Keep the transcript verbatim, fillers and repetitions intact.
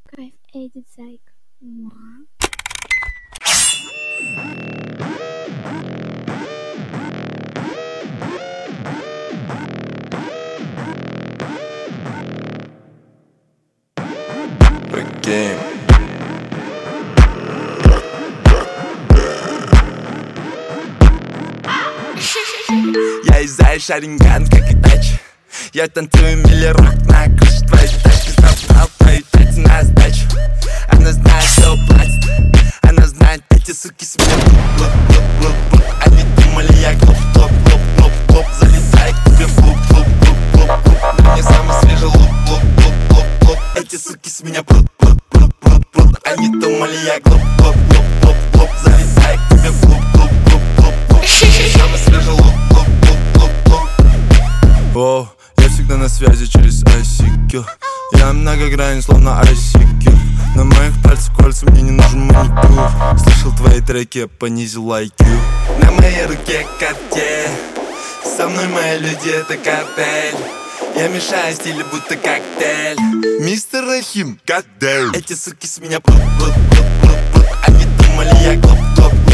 Кайф Эдит Зайка. Муа. Game. Я из Зая Шаринган, как и тач. Я танцую миллерок на крыше твоей тачки. Забрал твою тать на сдачу. Она знает, что платит. Она знает, эти суки с меня блуп-блуп-блуп-блуп. Они думали, я глуп-глуп-глуп-глуп-глуп. Залетай к тебе в глуп-глуп-глуп-глуп-глуп. На мне самый свежий луп-глуп-глуп-глуп-глуп. Эти суки с меня блуп-блуп-блуп-блуп-блуп. Они думали, я глуп-глуп-глуп-глуп-глуп. Залетай к тебе в глуп-глуп-глуп-глуп-глуп. Самый свежий луп-глуп-глуп-глуп-глуп. Оу, я всегда на связи через ай си кью. Я многогранен, словно ай си кью. На моих пальцах кольца, мне не нужен маникюр. Слышал твои треки, я понизил ай кью. На моей руке картель. Со мной мои люди, это картель. Я мешаю стили, будто коктейль. Мистер Рахим, goddamn. Эти суки с меня прут, прут, прут, прут, прут. Они думали, я глуп, глуп.